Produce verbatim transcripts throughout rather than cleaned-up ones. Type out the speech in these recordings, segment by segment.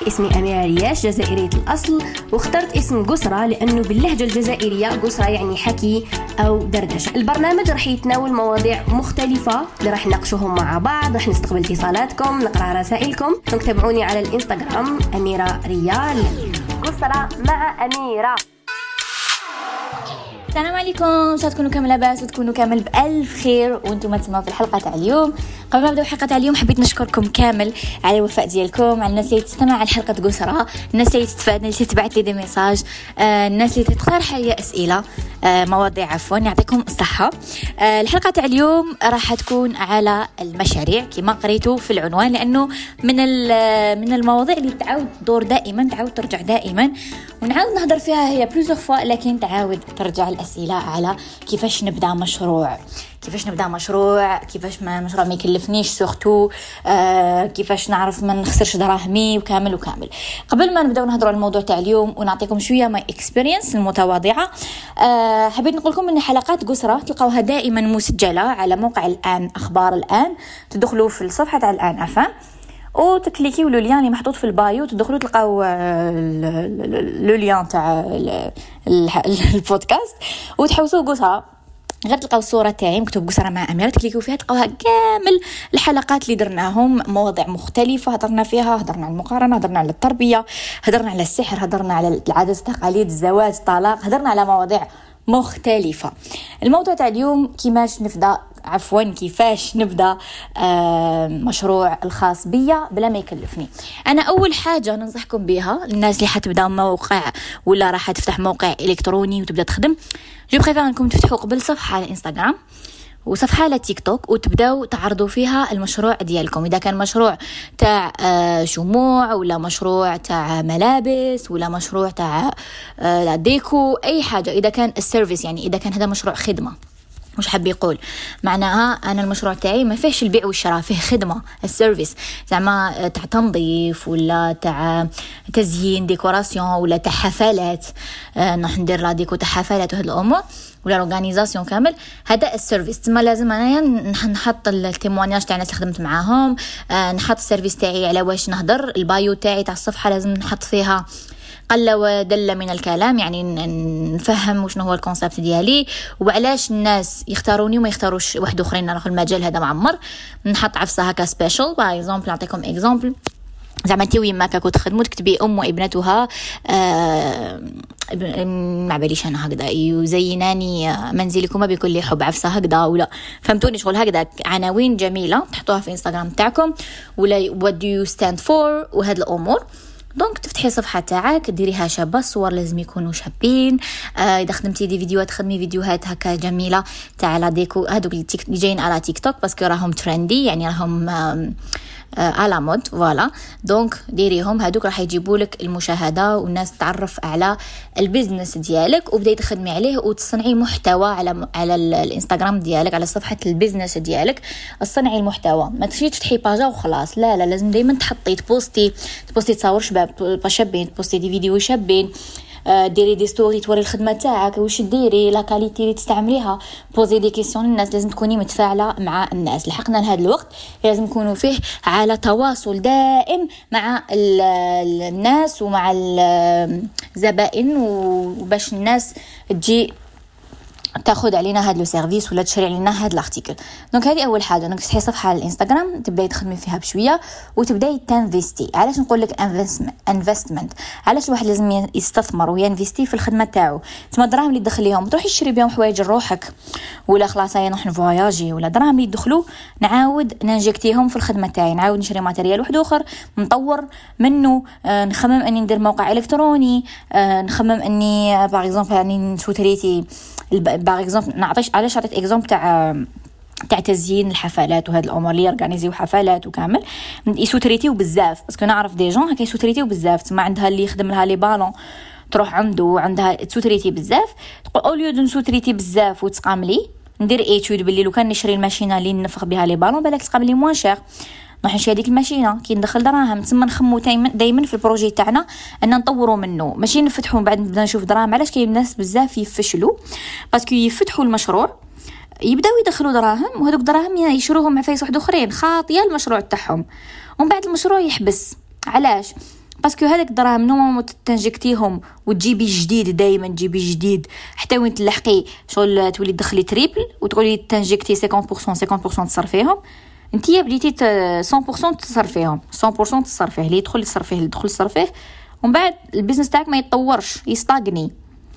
اسمي أميرة رياش، جزائرية الأصل، واخترت اسم قسرة لأنه باللهجة الجزائرية قسرة يعني حكي أو دردشة. البرنامج رح يتناول مواضيع مختلفة اللي رح نناقشوهم مع بعض، رح نستقبل اتصالاتكم، نقرأ رسائلكم. تابعوني على الإنستغرام أميرة ريال. قسرة مع أميرة. السلام عليكم، ان شاء الله تكونوا كامل لاباس وتكونوا كامل بألف خير وانتم تسمعوا في الحلقه تاع اليوم. قبل ما نبداو الحلقه تاع اليوم حبيت نشكركم كامل على الوفاء ديالكم، على الناس اللي تستمع على حلقه قسرة، الناس اللي تستفاد، الناس اللي تبعت لي دي ميساج، آه، الناس اللي تقترح لي اسئله، آه، مواضيع، عفوا يعطيكم الصحه. آه، الحلقه تاع اليوم راح تكون على المشاريع كما قريتوا في العنوان، لانه من من المواضيع اللي تعاود تدور دائما، تعاود ترجع دائما ونعاود نهضر فيها هي بلوزيغ فوا، لكن تعاود ترجع الأسئلة على كيفاش نبدأ مشروع، كيفاش نبدأ مشروع، كيفاش ما مشروع ما يكلفنيش سورتو، آه، كيفاش نعرف ما نخسرش دراهمي وكامل وكامل. قبل ما نبدأ نهضروا على الموضوع تاع اليوم ونعطيكم شوية ما اكسبيرينس المتواضعة، آه، حبيت نقول لكم ان حلقات قسرة تلقاوها دائما مسجلة على موقع الآن أخبار الآن. تدخلوا في الصفحة تاع الآن أفهم وتكليكيو لو لين اللي محطوط في البايو، تدخلوا تلقاو لو لين تاع البودكاست وتحوسوا قسرة، غير تلقاو الصورة تاعي مكتوب قسرة مع أميرة، تكليكيو فيها تلقاوها كامل الحلقات اللي درناهم، مواضيع مختلفة هضرنا فيها. هضرنا على المقارنة، هضرنا على التربية، هضرنا على السحر، هضرنا على العادات التقاليد، الزواج، الطلاق، هضرنا على مواضيع مختلفة. الموضوع تاع اليوم كيفاش نبدأ عفوا كيفاش نبدأ آه مشروع الخاص بيا بلا ما يكلفني. أنا أول حاجة ننصحكم بها الناس اللي حتبدأ موقع ولا راح تفتح موقع إلكتروني وتبدأ تخدم، جو بريفير أنكم تفتحوا قبل صفحة على إنستغرام وصفحة على تيك توك وتبداو تعرضوا فيها المشروع ديالكم. إذا كان مشروع تاع آه شموع ولا مشروع تاع ملابس ولا مشروع تاع آه ديكو، أي حاجة، إذا كان السيرفيس يعني إذا كان هذا مشروع خدمة، مش حاب يقول معناها أنا المشروع تاعي ما فيهش البيع والشراء، فيه خدمة، السيرفيس زعما تاع تنظيف ولا تاع تزيين ديكوراسيون ولا تاع حفلات، آه نروح ندير لا ديكو تاع حفلات وهاد الأمور ولا اورغانيزاسيون كامل، هذا السيرفيس. تما لازم انايا نحط التيموانياج تاع الناس اللي خدمت معاهم، آه نحط السيرفيس تاعي على واش نهضر، البايو تاعي تاع الصفحة لازم نحط فيها قل ودل من الكلام، يعني نفهم وشنو هو الكونسيبت ديالي وعلاش الناس يختاروني وما يختاروش واحد اخرين. انا في المجال هذا معمر نحط عفسه هكا سبيشال. باغ اكزومبل نعطيكم اكزومبل، زعما انتي وين ما كاكو تخدموا تكتبي ام وابنتها آه ما باليش انا هكذا يزيناني منزلكم بكل حب عفسه هكذا، ولا فهمتوني شغل هكذا عناوين جميله تحطوها في انستغرام تاعكم، ولا what do you stand for وهاد الامور. دونك تفتحي صفحه تاعك ديريها شابه، الصور لازم يكونوا شابين، آه اذا خدمتي دي فيديوهات خدمي فيديوهات هكا جميله تاع لا ديكو، هذوك اللي جايين على تيك توك باسكو راهم ترندي، يعني راهم آه على مود فوالا. دونك ديريهم هادوك راح يجيبوا لك المشاهده والناس تعرف على البيزنس ديالك وبداي تخدمي عليه وتصنعي محتوى على على الانستغرام ديالك، على صفحه البيزنس ديالك. الصنعي المحتوى ما تمشيش تفتحي باجا وخلاص، لا لا لازم دائما تحطي تبوستي تبوستي تصاور شباب شابين، تبوستي دي فيديو شابين، ديري دي ستوري توري الخدمه تاعك واش ديري، لا كاليتي اللي تستعمليها، بوزي دي كيسيون للناس، لازم تكوني متفاعله مع الناس. لحقنا لهذا الوقت لازم نكونوا فيه على تواصل دائم مع الناس ومع الزبائن وباش الناس تجي تاخذ علينا هذا لو سيرفيس ولا تشري علينا هذا الارتيكل. دونك هذه اول حاجه، انك تفتحي صفحه على الانستغرام تبداي تخدمي فيها بشويه وتبداي تنفيستي. علاش نقول لك انفستمنت؟ علاش الواحد لازم يستثمر وينفيستي في الخدمه تاعو؟ تما الدراهم اللي تدخل ليهم تروحي تشري بهم حوايج لروحك، ولا خلاص هيا نروح نفواياجي، ولا دراهم اللي يدخلوا نعاود ننجكتيهم في الخدمه تاعي، نعاود نشري ماتيريال واحد اخر نطور منه، آه نخمم اني ندير موقع الكتروني، آه نخمم اني باغ اكزومبل يعني نسوتريتي باغ اكزومبل. نعطيش علاش عطيت اكزومبل تاع تاع تزيين الحفلات وهاد الامور اللي يورغانيزيو حفلات وكامل يسوتريتيو بزاف، باسكو نعرف دي جون هكا يسوتريتيو بزاف، تما عندها اللي يخدم لها لي بالون تروح عنده عندها تسوتريتي بزاف، تقول اوليو دو نسوتريتي بزاف وتسقاملي ندير ايتود باللي لو كان نشري الماشينه اللي نفخ بها لي بالون بالك تسقاملي موان شير، نروح نشري هذيك الماشينه كي ندخل دراهم. تسمى نخمو دائما في البروجي تاعنا ان نطوروا منه، ماشي نفتحوا بعد نبدا نشوف دراهم. علاش كاين ناس بزاف يفشلوا؟ باسكو يفتحوا المشروع يبداو يدخلوا دراهم وهذوك دراهم يشروهم مع فايس واحد اخرين خاطيه المشروع تاعهم، ومن بعد المشروع يحبس. علاش؟ باسكو هذاك الدراهم نورمالمون تنجكتيهم وتجيبي جديد، دائما تجيبي جديد حتى وين تلحقي شغل تولي تدخلي تريبل وتقولي تنجكتي خمسين بالمية خمسين بالمية تصرفيهم. انتيا بديتي مية بالمية تصرفيهم، مية بالمية تصرفيه، اللي يدخل يصرفيه اللي يدخل يصرفيه، ومن بعد البيزنس تاعك ما يتطورش، يستاغني،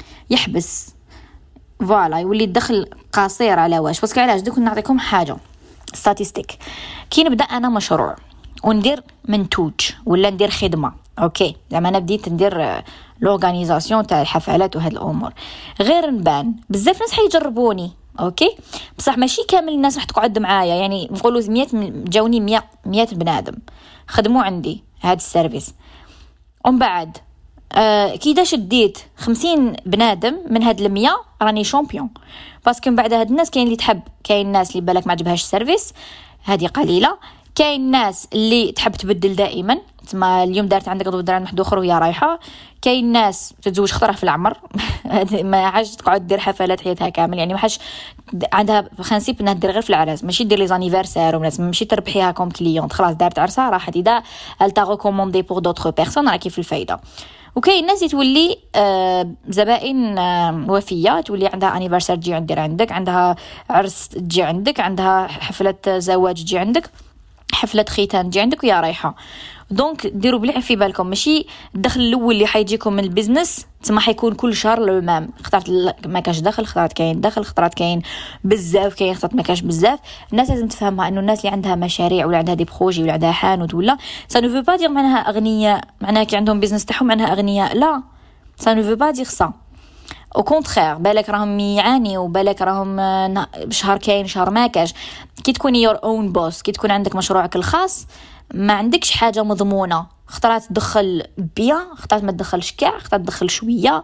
يحبس، فوالا يولي الدخل قصير. على واش؟ باسكو علاش؟ دوك نعطيكم حاجه ستاتستيك. كي نبدا انا مشروع وندير منتوج ولا ندير خدمه، اوكي زعما انا بديت ندير لورغانيزاسيون تاع الحفلات وهاد الامور، غير نبان بزاف ناس حيجربوني، اوكي بصح ماشي كامل الناس راح تقعد معايا. يعني نقولوا مية جاوني مية مية بنادم خدموا عندي هاد السيرفيس، ومن بعد آه كي شديت خمسين بنادم من هاد المية راني شامبيون. باسكو من بعد هاد الناس كاين اللي تحب، كاين الناس اللي بالك ما عجبهاش السيرفيس، هذه قليله. كاين الناس اللي تحب تبدل دائما، تما اليوم دارت عندك غدوه دار عند واحد اخر وهي رايحه. كاين ناس تتزوج خطره في العمر ما حاجه تقعد دير حفلات حياتها كامل، يعني ما حاجه عندها برينسيپ انها دير غير في العراس، ماشي دير لي زانيفرسير وناس، ماشي تربحيها كوم كليونت، خلاص دارت عرسها راحت، اذا التا ريكوموندي بور دوطخ بيرسون راكي في الفايده. وكاين الناس تولي آه زبائن آه وفيه، تولي عندها انيفرسير تجي عندي عندك، عندها عرس تجي عندك، عندها حفله زواج تجي عندك، حفله ختان تجي عندك ويا رايحه. دونك ديروا بلي في بالكم ماشي الدخل الاول اللي حيجيكم من البيزنس تما حيكون كل شهر لو مام. اخترت ما كاش دخل، اخترت كاين دخل، اخترت كاين بزاف، كاين اخترت ما كاش بزاف. الناس لازم تفهمها انه الناس اللي عندها مشاريع ولا عندها دي بروجي ولا عندها حانوت ولا سا نو فو با دير معناها اغنياء، معناها كي عندهم بيزنس تاعهم معناها اغنياء، لا سا نو فو با دير سا. او كونترير بالك راهم يعاني وبالك راهم شهر كاين شهر ما كاش. كي تكوني يور اون بوس، كي تكون عندك مشروعك الخاص ما عندكش حاجه مضمونه، اخترت تدخل بيان، اخترت ما تدخلش كاع، اخترت تدخل شويه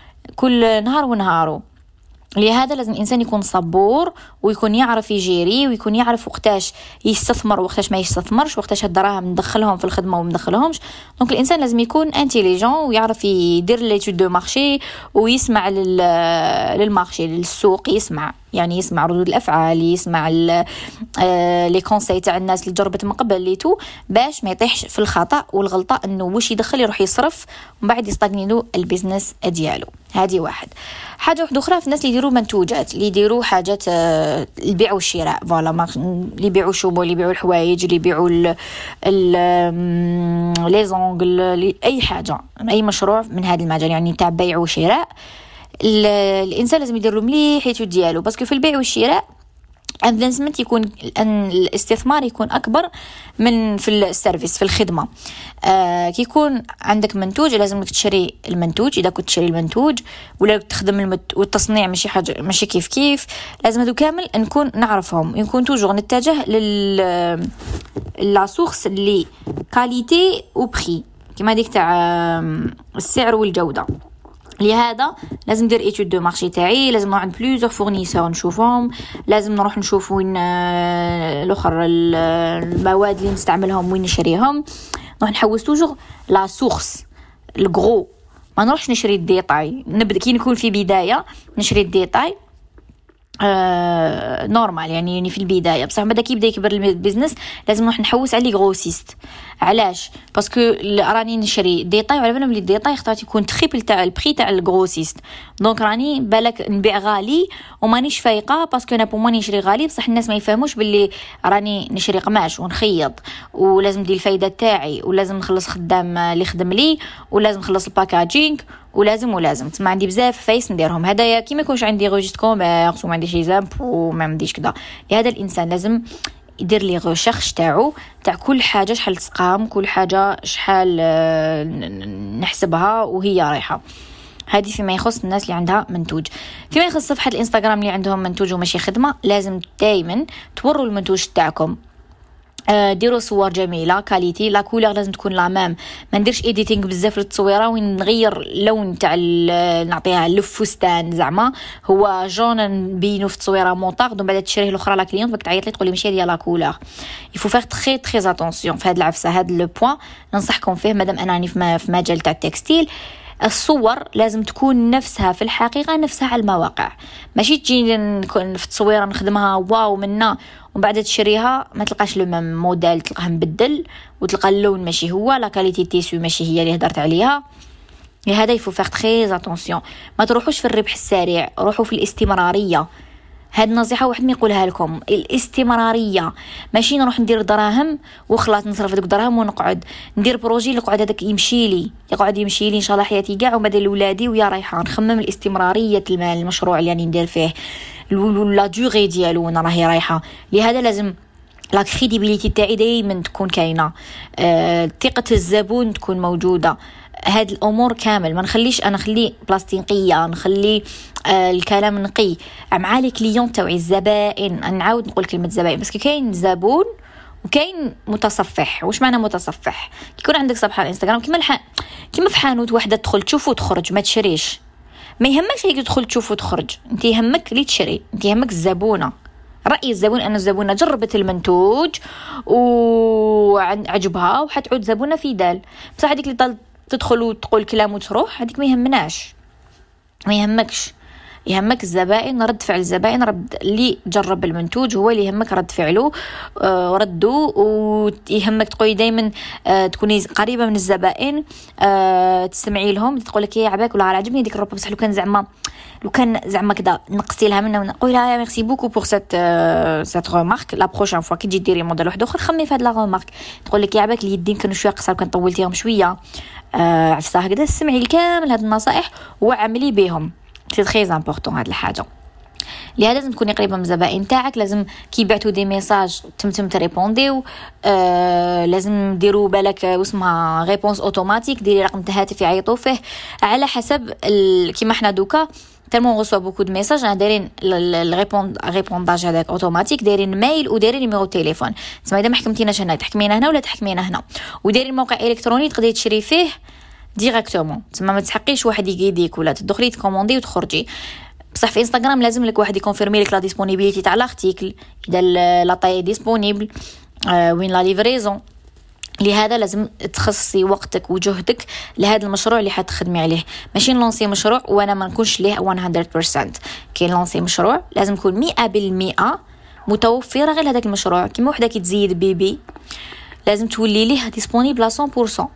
كل نهار ونهارو. لهذا لازم الانسان يكون صبور ويكون يعرف يجيري ويكون يعرف وقتاش يستثمر وقتاش ما يستثمرش، وقتاش الدراهم ندخلهم في الخدمه وما ندخلهمش. دونك الانسان لازم يكون انتيليجون ويعرف يدير ليتود دو مارشي ويسمع للمارشي للسوق، يسمع يعني يسمع ردود الافعال، يسمع لي كونساي تاع الناس اللي جربت من قبل لي تو، باش ما يطيحش في الخطا والغلطه انه واش يدخل يروح يصرف ومن بعد يستغنيلو البيزنس ديالو. هذه واحد حاجه. واحده اخرى في الناس اللي يديروا منتوجات، اللي يديروا حاجات البيع والشراء، فوالا اللي يبيعوا شوبو، اللي يبيعوا الحوايج، اللي يبيعوا لي زونغل، اي حاجه، اي مشروع من هذا المجال يعني تاع بيع وشراء، الانسان لازم يدير له مليح حيتو ديالو. باسكو في البيع والشراء انفستمنت يكون ان الاستثمار يكون اكبر من في السيرفيس، في الخدمه. آه كي يكون عندك منتوج لازم لك تشري المنتوج، اذا كنت تشري المنتوج ولا تخدم المت... والتصنيع ماشي حاجه ماشي كيف كيف، لازم هذو كامل نكون نعرفهم، نكون توجور نتجه لل لا سورس اللي كاليتي و بري كما ديك تاع السعر والجوده. لهذا لازم ندير ايتود دو مارشي تاعي، لازم نروح عند بليزيور فورنيسور نشوفهم، لازم نروح نشوف وين الاخر المواد اللي نستعملهم وين نشريهم، نروح نحوس توجور لا سورس الغرو، ما نروحش نشري الديتاي. نبدا كي نكون في بدايه نشري الديتاي آه نورمال يعني في البدايه، بصح بعد كي يبدا يكبر البيزنس لازم نروح نحوس على لي غروسيست. علاش؟ باسكو راني نشري ديتاي وعلى بالهم لي ديتاي اختارت يكون تريبل تاع البري تاع الغروسيست، دونك راني بالك نبيع غالي ومانيش فايقه باسكو انا بوموني نشري غالي، بصح الناس ما يفهموش باللي راني نشري قماش ونخيط ولازم ندير الفايده تاعي ولازم نخلص خدام اللي يخدم لي ولازم نخلص الباكاجينغ ولازم ولازم ما عندي بزاف فايس نديرهم. هذايا كي ما يكونش عندي روجيست كوميرس وما عنديش ايزامب وما عنديش كذا. لهذا الانسان لازم يدير لي ريشيرش تاعو تاع كل حاجه شحال تسقام، كل حاجه شحال نحسبها وهي رايحه. هذه فيما يخص الناس اللي عندها منتوج. فيما يخص صفحه الانستغرام اللي عندهم منتوج وماشي خدمه، لازم دائما توروا المنتوج تاعكم، ديروا صور جميله كاليتي، لا كولور لازم تكون لا ميم، ما نديرش ايديتينغ بزاف للتصويره وين نغير اللون تاع نعطيها للفستان زعما هو جون نبينو في التصويره موطاغ ومن بعد تشريه الاخرى لا كليونت باك تعيط لي تقول لي ماشي هي لا كولور. يفو فيغ تري تري اتونسيون في هذه العفسه. هذا لو بوين ننصحكم فيه مادام انني في مجال تاع التكستيل. الصور لازم تكون نفسها في الحقيقه نفسها على المواقع، ماشي تجي نكون في التصويره نخدمها واو منا ومن بعد تشريها ما تلقاش لو ميم موديل، تلقاه مبدل وتلقى اللون ماشي هو، لا كاليتي تيسو ماشي هي اللي هدرت عليها. لهذا يفو فيغ تري اتونسيون، ما تروحوش في الربح السريع، روحوا في الاستمراريه. هاد نصيحه واحد ما يقولها لكم، الاستمراريه، ماشي نروح ندير دراهم وخلاص نصرف هذوك الدراهم ونقعد ندير بروجي اللي يقعد هذاك يمشي لي يقعد يمشي لي ان شاء الله حياتي كاع وما دير لولادي ويا رايحه. نخمم الاستمراريه المال المشروع اللي يعني ندير فيه لا دوغي ديالو وانا راهي رايحه. لهذا لازم لا كريديبيليتي تاعي دائما تكون كاينه، أه، ثقه الزبون تكون موجوده. هاد الامور كامل ما نخليش انا نخلي بلاستيقيه، نخلي آه الكلام نقي مع لي كليون تاعي الزبائن. نعاود نقول كلمه زبائن بس كاين زبون وكاين متصفح. واش معنى متصفح؟ يكون عندك صفحه على الانستغرام كيما الح... كيما في حانوت واحده تدخل تشوف وتخرج ما تشريش، ما يهمكش هيك تدخل تشوف وتخرج، انت يهمك اللي تشري، انت يهمك الزبونه. رأي الزبون أن الزبونة جربت المنتوج وعجبها وحتعود زبونة في دال. بصح هذيك اللي تدخل وتقول كلام وتروح هذيك ما يهمناش، ما يهمكش. يهمك الزبائن، رد فعل الزبائن، رد اللي جرب المنتوج هو اللي يهمك رد فعله آه ردوا. ويهمك تقولي دايما آه تكوني قريبه من الزبائن، آه تسمعي لهم، تقول لك يا عباك ولا عجبني ديك الروبه بصح لو كان زعما لو كان زعما كذا نقصتي لها منها ونقول لها ميرسي بوكو بور سيت سيت رومارك، لا بروشين فوا كي تجي ديري موديل واحد اخر خمي في هاد لا رومارك. تقول لك يا عباك اليدين كانوا شويه قصار كان طولتيهم شويه، آه عفسه هكذا. سمعي الكامل هاد النصائح وعملي بهم، سي تري امبورطون هاد الحاجه. لهذا لازم تكوني قريبه من الزبائن تاعك، لازم كي يبعثوا دي ميساج تمتم تريبونديو، آه لازم ديروا بالك واسمها ريبونس اوتوماتيك، ديري رقم الهاتف يعيطوا فيه على حسب كيما حنا دوكا تالمون غوسوا بوكو دو ميساج انا دايرين الريبوند ريبونداج هذاك اوتوماتيك، دايرين ميل ودايرين نيميرو تليفون. تسمى اذا ما حكمتيناش هنا تحكمينا هنا ولا تحكمينا هنا، ودايرين موقع الكتروني تقدري تشري فيه ديريكتومون. تسمى ما تسحقيش واحد يقيديك ولا تدخلي تكوموندي وتخرجي. بصح في انستغرام لازم لك واحد يكونفيرمي لك لا ديسپونيبيليتي تاع لارتيكل، اذا لا طاي ديسپونيبل، آه وين لا ليفريزون. لهذا لازم تخصصي وقتك وجهدك لهذا المشروع اللي حتخدمي عليه. ماشي نلونسي مشروع وانا ما نكونش ليه مية بالمية. كي نلونسي مشروع لازم يكون مئة بالمئة متوفره غير هذاك المشروع. كيما وحده كي تزيد بيبي لازم تولي ليه ديسپونيبل مية بالمية،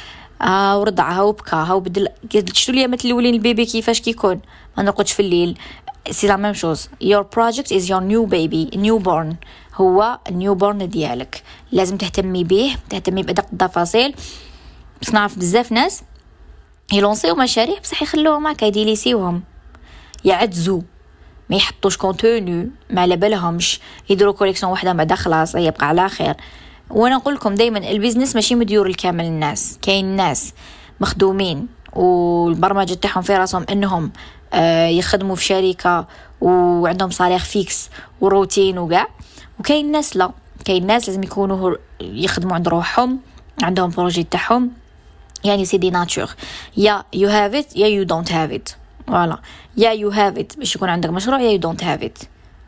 اه ورضعها وبكاها وبدل. شفتوا اليامات الاولين البيبي كيفاش كيكون ما نرقدش في الليل، سي لا ميم شوز. your project is your new baby newborn، هو النيوبورن ديالك، لازم تهتمي به، تهتمي بأدق التفاصيل. بس نعرف بزاف ناس يلونسيو مشاريع بصح يخلوهم هكا يديليسيوهم، يعجزوا ما يحطوش كونتوني، ما على بالهمش يديروا كوليكسيون واحده بعدا خلاص يبقى على خير. وانا نقول لكم دائما البيزنس ماشي مديور الكامل الناس، كاين ناس مخدومين والبرمجه تاعهم في راسهم انهم آه يخدموا في شركه وعندهم صالير فيكس وروتين وكاع، وكاين ناس لا، كاين ناس لازم يكونوا يخدموا عند روحهم، عندهم بروجي تاعهم. يعني سي دي ناتور، يا يو هاف ات يا يو دونت هاف ات. فوالا، يا يو هاف ات باش يكون عندك مشروع، يا يو دونت هاف ات.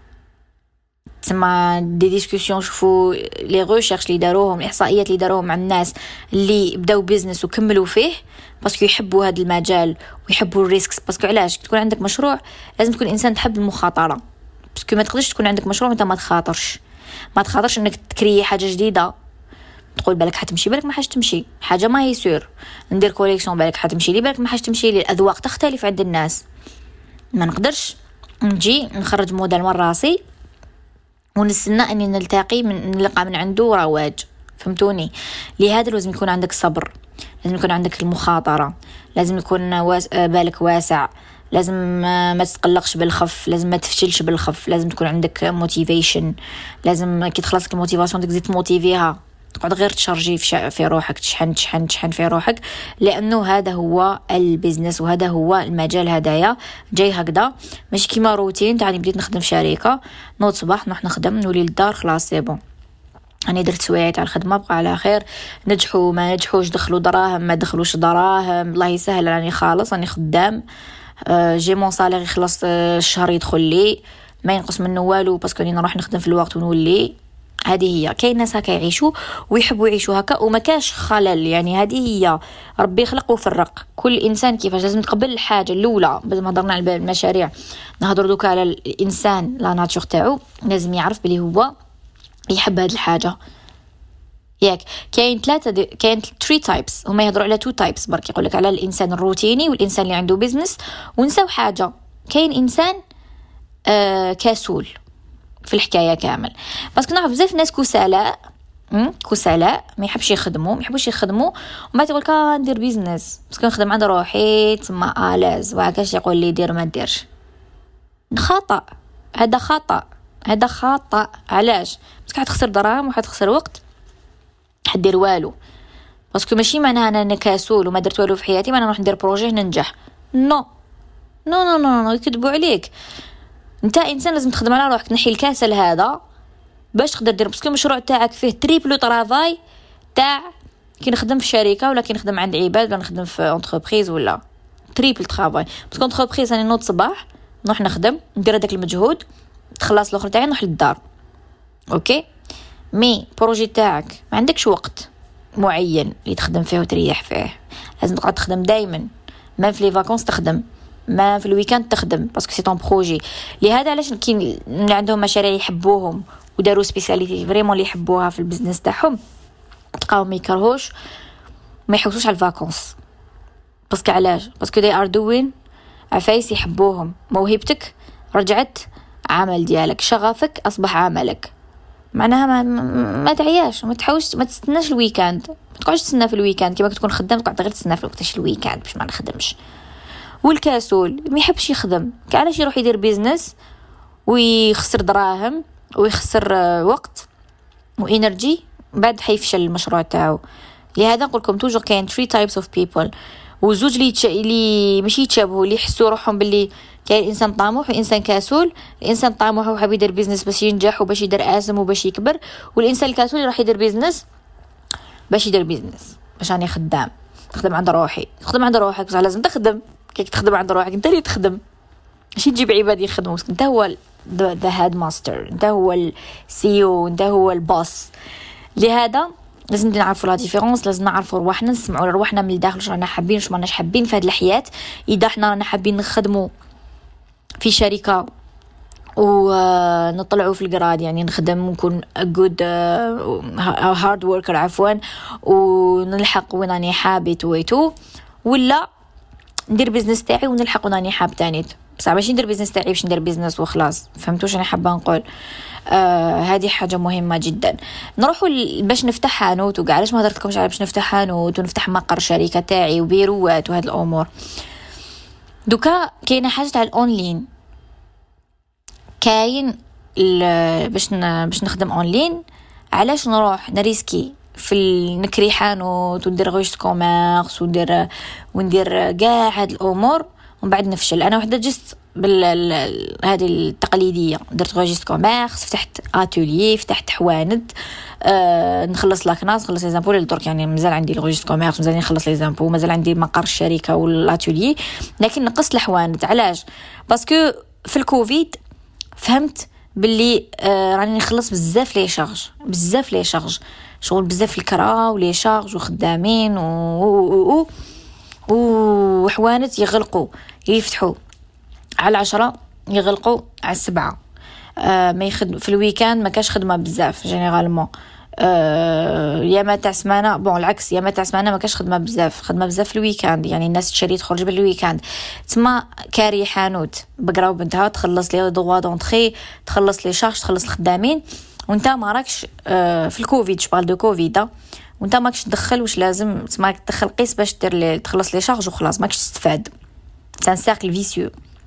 تسمى دي ديسكوسيون، شوفوا لي ريشيرش اللي داروهم، الاحصائيات اللي داروهم مع الناس اللي بداو بيزنس وكملوا فيه باسكو يحبوا هذا المجال ويحبوا الريسكس. باسكو علاش تكون عندك مشروع لازم تكون انسان تحب المخاطره، باسكو ما تقدرش تكون عندك مشروع وانت ما تخاطرش، ما تخاطرش انك تكري حاجه جديده تقول بالك حتمشي، بالك ما حاش تمشي، حاجه ما هي سور. ندير كوليكسيون بالك حتمشي لي، بالك ما حاش تمشي لي. الاذواق تختلف عند الناس، ما نقدرش نجي نخرج موديل من راسي ونستنى اني نلتقي من نلقى من عنده رواج، فهمتوني؟ لهذا لازم يكون عندك صبر، لازم يكون عندك المخاطره، لازم يكون واس... بالك واسع، لازم ما تتقلقش بالخف، لازم ما تفشلش بالخف، لازم تكون عندك موتيفيشن، لازم كي تخلصك الموتيفاسيون تزيد تموتيفيها، تقعد غير تشارجي في, في روحك، تشحن تشحن تشحن في روحك، لانه هذا هو البيزنس وهذا هو المجال هدايا جاي هكذا. ماشي كيما روتين تاعني بديت نخدم في شركه نوض صباح نروح نخدم نولي للدار خلاص سي بون، انا درت سوايع تاع الخدمه بقى على خير، نجحوا ما نجحوش، دخلوا دراهم ما دخلوش دراهم، الله يسهل راني خالص راني خدام، أه جي مون صالير يخلص الشهر يدخل لي ما ينقص منه والو، باسكو راني نروح نخدم في الوقت ونولي. هذه هي، كاين ناس هكا يعيشوا ويحبوا يعيشوا هكا وما كاش خلل. يعني هذه هي ربي خلق وفرق كل انسان كيفاش لازم تقبل الحاجه الاولى. بدل ما هضرنا على المشاريع نهضروا دوكا على الانسان لا ناتور تاعو، لازم يعرف بلي هو يحب هاد الحاجه ياك. كاين ثلاثه دي... كاين ثري تايبس، هما يهضروا على تو تايبس برك، يقول لك على الانسان الروتيني والانسان اللي عنده بيزنس. ونساو حاجه، كاين انسان آه كسول في الحكايه كامل، باسكو نعرف بزاف ناس كسلاء كسلاء ما يحبش يخدموا ما يحبوش يخدموا وما بعد يقول لك ندير بيزنس باسكو نخدم عند روحي تما الاز وعكاش يقول لي دير ما ديرش. خطا، هذا خطا هذا خطا. علاش؟ باسكو حتخسر دراهم وحتخسر وقت، حدير والو. باسكو ماشي معناها انا كسول وما درت والو في حياتي ما انا نروح ندير بروجي ننجح. نو نو نو نو, نو. يكذبوا عليك. انت انسان لازم تخدم على روحك، تنحي الكسل هذا باش تقدر دير. باسكو المشروع تاعك فيه تريبلو طرافاي تاع كي نخدم في شركه ولا كي نخدم عند عباد ولا نخدم في انتربريز ولا تريبل طرافاي. باسكو انتربريز انا نوض صباح نروح نخدم ندير هذاك المجهود تخلص الاخر تاعي نروح للدار. اوكي مي بروجي تاعك ما عندكش وقت معين اللي تخدم فيه وتريح فيه، لازم تقعد تخدم دائما، ما في لي فاكونس تخدم، ما في الويكاند تخدم، باسكو سي طون بروجي. لهذا علاش كاين اللي عندهم مشاريع يحبوهم وداروا سبيساليتي فريمون اللي يحبوها في البزنس تاعهم تلقاهم ما يكرهوش ما يحوسوش على الفاكونس. باسكو علاش؟ باسكو they are doing عفايس يحبوهم. موهبتك رجعت عمل ديالك، شغفك اصبح عملك. معناها ما, ما تعياش، ما تحاولش، ما تستناش الويكاند، ما تقعدش تستنى في الويكاند كيما تكون خدام تقعد غير تستنى في وقتاش الويكاند باش ما نخدمش. والكاسول ما يحبش يخدم، علاش يروح يدير بيزنس ويخسر دراهم ويخسر وقت وإنرجي بعد حيفشل المشروع تاعو. لهذا نقول لكم توجور كاين three types of people، وزوج اللي يتش... اللي ماشي يتشابهوا، اللي يحسوا روحهم باللي كاين انسان طموح وانسان كسول. الانسان طموح وحاب يدير بيزنس باش ينجح وباش يدير اسم وباش يكبر، والانسان الكسول راح يدير بيزنس باش يدير بيزنس باش راني خدام تخدم عند روحي. تخدم عند روحك بصح لازم تخدم. كي تخدم عند روحك انت اللي تخدم، ماشي تجيب عباد يخدموا. انت هو ذا هاد ماستر، انت هو السي او، انت هو البوس. لهذا لازم نعرفوا لا ديفيرونس، لازم نعرفوا رواحنا، نسمعوا لرواحنا من الداخل واش رانا حابين واش ماناش حابين في هذه الحياه. اذا حنا رانا حابين نخدموا في شركه ونطلعوا في الجراد، يعني نخدم ونكون جود هارد وركر عفوا ونلحق وين راني حابت ويتو، ولا ندير بيزنس تاعي ونلحق وين راني حاب تاني. بصح ماشي ندير بيزنس تاعي باش ندير بيزنس وخلاص. فهمتوش انا حابه نقول؟ آه هذه حاجه مهمه جدا. نروحوا باش نفتح حانوت، وكاع علاش ما هضرت لكمش على باش نفتح حانوت ونفتح مقر شركه تاعي وبيروات وهاد الامور. دوكا كاينه حاجه تاع الاونلاين، كاين باش باش نخدم اونلاين. علاش نروح نريسكي في نكري حانوت وندير غوش كوميرس وندير وندير كاع هاد الامور ومن بعد نفشل؟ انا وحده جست بال هذه التقليديه، درت غوجيست كوميرس، فتحت اتوليي، فتحت حواند، أه نخلص لاكناس، نخلص لي زامبو للدرك، يعني مازال عندي الغوجيست كوميرس، مازال نخلص لي زامبو، مازال عندي مقر الشركه والاتوليي، لكن نقصت الحواند. علاش؟ باسكو في الكوفيد فهمت باللي آه راني نخلص بزاف لي شارج بزاف لي شارج شغل بزاف الكرا ولي شارج وخدامين و وحوانت يغلقوا يفتحوا على عشرة يغلقوا على السبعة. آه ما يخدم في الويكاند، ما كاش خدمه بزاف جينيرالمون. آه يا ما تاع سمانه بون العكس، يا ما تاع سمانه ما كاش خدمه بزاف، خدمه بزاف في الويكاند، يعني الناس تشري تخرج بالويكاند. تما كاري حانوت بقراو بنتها تخلص لي دغوا دونطري، تخلص لي شارج، تخلص الخدامين، وانت ما راكش آه في الكوفيد، شبال دو كوفيد، وانت ماكش تدخل واش لازم، تسمى تدخل قيس باش دير لي تخلص لي شارج وخلاص، ماكش تستفاد. سان سيركل فيسيو.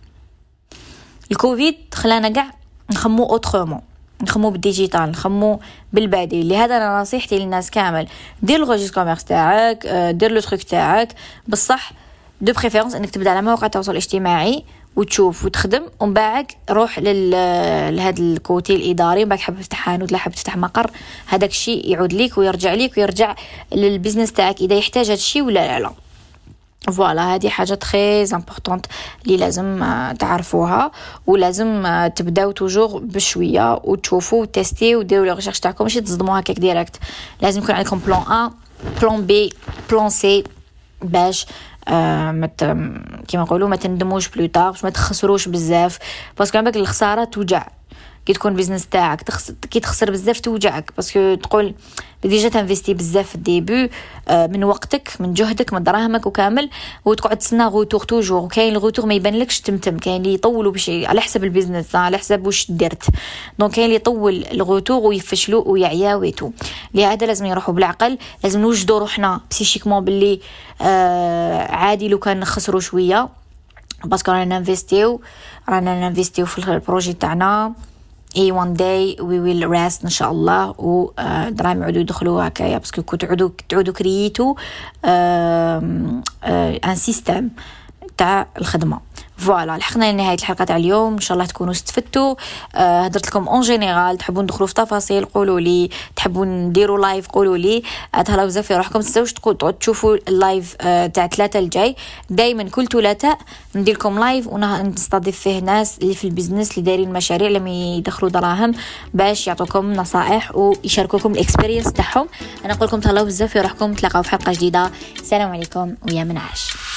الكوفيد خلانا كاع نخمو اوترومون، نخمو بالديجيتال، نخمو بالبديل. لهذا انا نصيحتي للناس كامل، دير الغوجيست كوميرس تاعك، دير لو تروك تاعك، بصح دو بريفيرونس انك تبدا على مواقع التواصل الاجتماعي وتشوف وتخدم، ومن بعد روح لل لهذا الكوتي الاداري. بعد حاب تفتح حانوت، لا حاب تفتح مقر، هذاك الشيء يعود ليك ويرجع ليك ويرجع للبزنس تاعك اذا يحتاج هذا الشيء ولا لا لا. فوالا هذه حاجه تري امبورطونت اللي لازم تعرفوها، ولازم تبداو توجور بشويه وتشوفوا وتستي وديروا لي ريشيرش تاعكم، ماشي تصدموا هكاك ديريكت. لازم يكون عندكم بلان ا، بلان بي، بلان سي، باش آه مت كيما نقولوا ما تندموش بلو طار، باش ما تخسروش بزاف، باسكو عندك الخساره توجع. كي تكون بيزنس تاعك تخسر كي تخسر بزاف توجعك باسكو تقول ديجا تنفيستي بزاف في الديبي من وقتك من جهدك من دراهمك وكامل وتقعد تسنى غوتور توجور كاين الغوتور ما يبانلكش تمتم كاين اللي يطولوا بشي على حسب البيزنس على حسب واش درت دونك كاين اللي يطول الغوتور ويفشلوا ويعيا ويتو لهذا لازم يروحوا بالعقل لازم نوجدوا روحنا بسيشيكمون باللي آه عادي لو كان نخسروا شويه باسكو رانا نانفيستيو رانا نانفيستيو في البروجي تاعنا اي وان داي وي ويل ريست ان شاء الله و دراهم يعودوا يدخلوا هكايا باسكو كنتو تعودوا تعودوا كرييتو ان سيستم تاع الخدمه. فوالا لحقنا لنهايه الحلقه تاع اليوم ان شاء الله تكونوا استفدتوا. أه هضرت لكم اون جينيرال تحبوا ندخلوا في تفاصيل قولوا لي تحبوا نديروا لايف قولوا لي تهلاو بزاف في روحكم تنساوش تشوفوا اللايف أه تاع ثلاثة الجاي دائما كل ثلاثاء ندير لكم لايف ونستضيف فيه ناس اللي في البيزنس اللي دايرين مشاريع لم يدخلوا دراهم باش يعطوكم نصائح ويشاركوكم الاكسبيرينس تاعهم. انا نقول لكم تهلاو بزاف في روحكم تلاقاو في حلقه جديده. السلام عليكم ويا منعش.